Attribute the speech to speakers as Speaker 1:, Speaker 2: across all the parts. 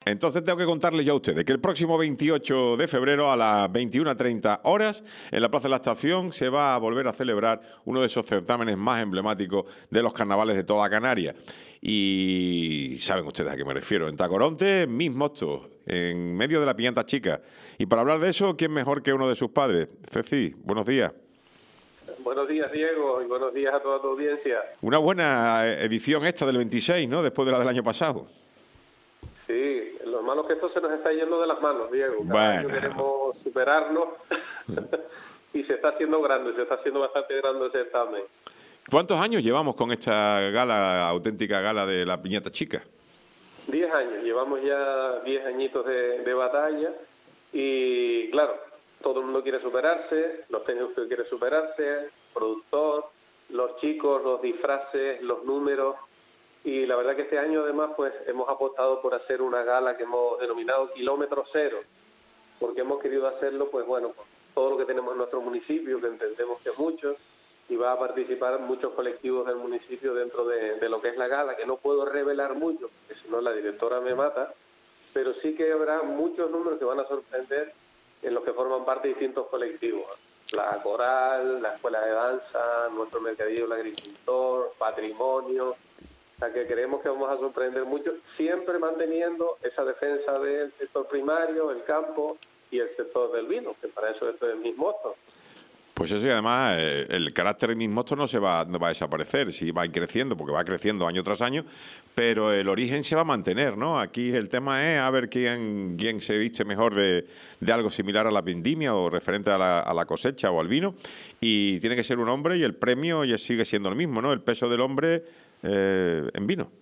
Speaker 1: Entonces tengo que contarles yo a ustedes que el próximo 28 de febrero a las 21:30 horas en la Plaza de la Estación se va a volver a celebrar uno de esos certámenes más emblemáticos de los carnavales de toda Canarias. Y saben ustedes a qué me refiero. En Tacoronte, Mis Mostos, en medio de la Piñata Chica. Y para hablar de eso, ¿quién mejor que uno de sus padres? Ceci, buenos días.
Speaker 2: Buenos días, Diego, y buenos días a toda tu audiencia.
Speaker 1: Una buena edición esta del 26, ¿no? Después de la del año pasado.
Speaker 2: Sí, los malos gestos se nos está yendo de las manos, Diego. Cada año
Speaker 1: Bueno.
Speaker 2: queremos superarnos y se está haciendo grande, se está haciendo bastante grande el certamen.
Speaker 1: ¿Cuántos años llevamos con esta gala, auténtica gala de la Piñata Chica?
Speaker 2: 10 años, llevamos ya 10 añitos de batalla y claro, todo el mundo quiere superarse, los técnicos quieren superarse, productor, los chicos, los disfraces, los números. Y la verdad que este año además pues hemos apostado por hacer una gala que hemos denominado Kilómetro Cero, porque hemos querido hacerlo pues bueno, con todo lo que tenemos en nuestro municipio, que entendemos que es mucho, y va a participar muchos colectivos del municipio dentro de lo que es la gala, que no puedo revelar mucho, porque si no la directora me mata, pero sí que habrá muchos números que van a sorprender en los que forman parte de distintos colectivos. La coral, la escuela de danza, nuestro mercadillo, el agricultor, patrimonio. O sea que creemos que vamos a sorprender mucho, siempre manteniendo esa defensa del sector primario, el campo y el sector del vino, que para eso esto es Mis Mostos.
Speaker 1: Pues eso, y además el carácter de Mis Mostos no va a desaparecer, sí va a ir creciendo, porque va creciendo año tras año, pero el origen se va a mantener, ¿no? Aquí el tema es a ver quién se viste mejor de algo similar a la vendimia o referente a la cosecha o al vino, y tiene que ser un hombre y el premio ya sigue siendo el mismo, ¿no? El peso del hombre en vino.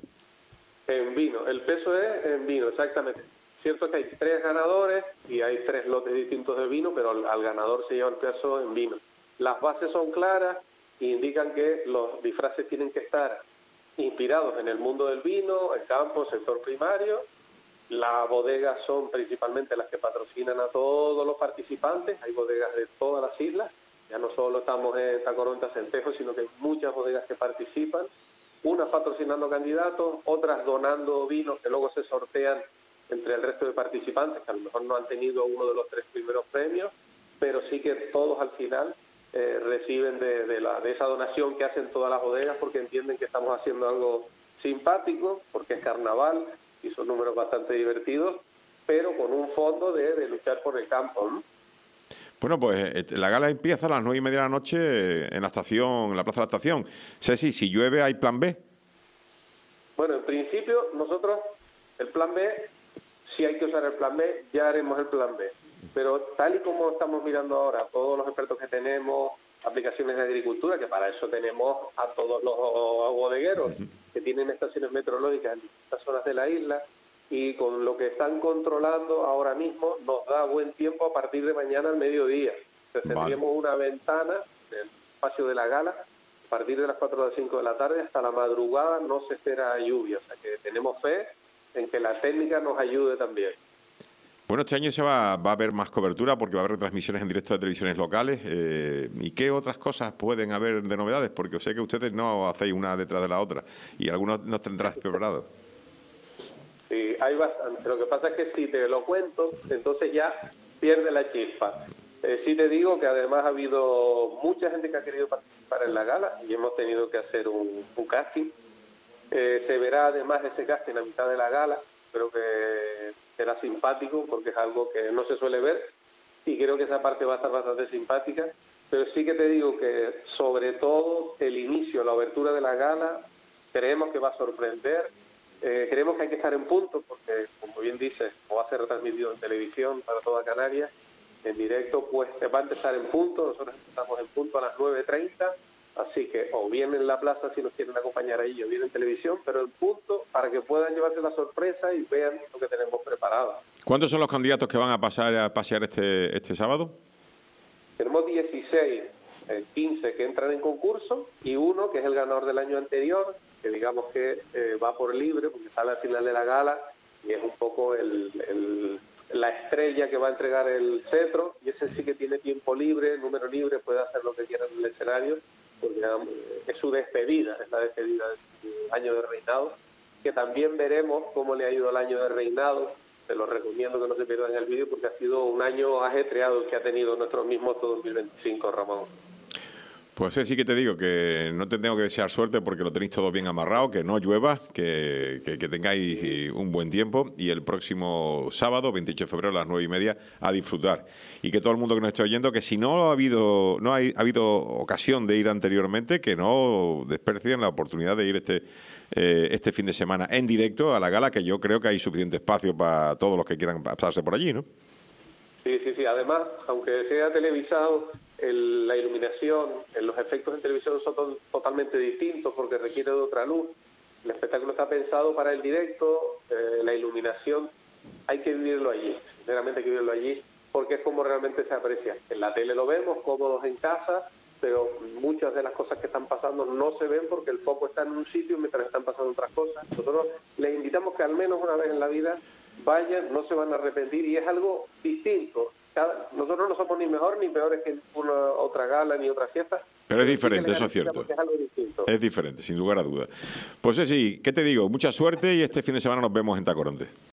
Speaker 2: En vino, el peso es en vino, exactamente. Cierto que hay 3 ganadores y hay 3 lotes distintos de vino, pero al ganador se lleva el peso en vino. Las bases son claras e indican que los disfraces tienen que estar inspirados en el mundo del vino, el campo, el sector primario. Las bodegas son principalmente las que patrocinan a todos los participantes. Hay bodegas de todas las islas. Ya no solo estamos en Tacoronte, Centejo, sino que hay muchas bodegas que participan. Unas patrocinando candidatos, otras donando vinos que luego se sortean entre el resto de participantes, que a lo mejor no han tenido uno de los 3 primeros premios, pero sí que todos al final reciben de esa donación que hacen todas las bodegas, porque entienden que estamos haciendo algo simpático, porque es carnaval y son números bastante divertidos, pero con un fondo de luchar por el campo, ¿no?
Speaker 1: Bueno, pues la gala empieza a las 9:30 de la noche en la estación, en la Plaza de la Estación. Ceci, si llueve, ¿hay plan B?
Speaker 2: Bueno, en principio nosotros, el plan B, si hay que usar el plan B, ya haremos el plan B. Pero tal y como estamos mirando ahora, todos los expertos que tenemos, aplicaciones de agricultura, que para eso tenemos a todos los bodegueros que tienen estaciones meteorológicas en distintas zonas de la isla, y con lo que están controlando ahora mismo nos da buen tiempo a partir de mañana al mediodía. Entonces tendríamos una ventana del espacio de la gala a partir de las 4 o las 5 de la tarde hasta la madrugada. No se espera lluvia, o sea que tenemos fe en que la técnica nos ayude también.
Speaker 1: Bueno, este año va a haber más cobertura porque va a haber retransmisiones en directo de televisiones locales. ¿Y qué otras cosas pueden haber de novedades? Porque sé que ustedes no hacéis una detrás de la otra y algunos nos tendrás preparados.
Speaker 2: Sí, hay bastante. Lo que pasa es que si te lo cuento, entonces ya pierde la chispa. Sí te digo que además ha habido mucha gente que ha querido participar en la gala y hemos tenido que hacer un casting. Se verá además ese casting a mitad de la gala. Creo que será simpático porque es algo que no se suele ver y creo que esa parte va a estar bastante simpática. Pero sí que te digo que sobre todo el inicio, la abertura de la gala, creemos que va a sorprender. Creemos que hay que estar en punto porque, como bien dices, va a ser retransmitido en televisión para toda Canarias, en directo, pues va a empezar en punto. Nosotros empezamos en punto a las 9:30, así que o bien en la plaza si nos quieren acompañar ahí, o bien en televisión, pero en punto para que puedan llevarse la sorpresa y vean lo que tenemos preparado.
Speaker 1: ¿Cuántos son los candidatos que van a pasear este sábado?
Speaker 2: Tenemos 16, 15 que entran en concurso y uno que es el ganador del año anterior, que digamos que va por libre porque sale al final de la gala y es un poco la estrella que va a entregar el cetro, y ese sí que tiene tiempo libre, número libre, puede hacer lo que quiera en el escenario, porque es su despedida, es la despedida del año de reinado, que también veremos cómo le ha ido el año de reinado, te lo recomiendo que no se pierdan el vídeo porque ha sido un año ajetreado el que ha tenido nuestro Miss Moto 2025, Ramón.
Speaker 1: Pues sí que te digo que no te tengo que desear suerte porque lo tenéis todo bien amarrado, que no llueva, que tengáis un buen tiempo y el próximo sábado, 28 de febrero a las 9:30, a disfrutar. Y que todo el mundo que nos esté oyendo, que si no ha habido ocasión de ir anteriormente, que no desperdicien la oportunidad de ir este fin de semana en directo a la gala, que yo creo que hay suficiente espacio para todos los que quieran pasarse por allí, ¿no?
Speaker 2: Sí. Además, aunque sea televisado, la iluminación, los efectos en televisión son totalmente distintos porque requiere de otra luz. El espectáculo está pensado para el directo, la iluminación hay que vivirlo allí, sinceramente hay que vivirlo allí porque es como realmente se aprecia. En la tele lo vemos, cómodos en casa, pero muchas de las cosas que están pasando no se ven porque el foco está en un sitio mientras están pasando otras cosas. Nosotros les invitamos que al menos una vez en la vida vayan, no se van a arrepentir y es algo distinto. Nosotros no somos ni mejor ni peores que una otra gala ni otra fiesta.
Speaker 1: Pero es diferente, eso es cierto.
Speaker 2: Es algo distinto.
Speaker 1: Es diferente, sin lugar a dudas. Pues sí, ¿qué te digo? Mucha suerte y este fin de semana nos vemos en Tacoronte.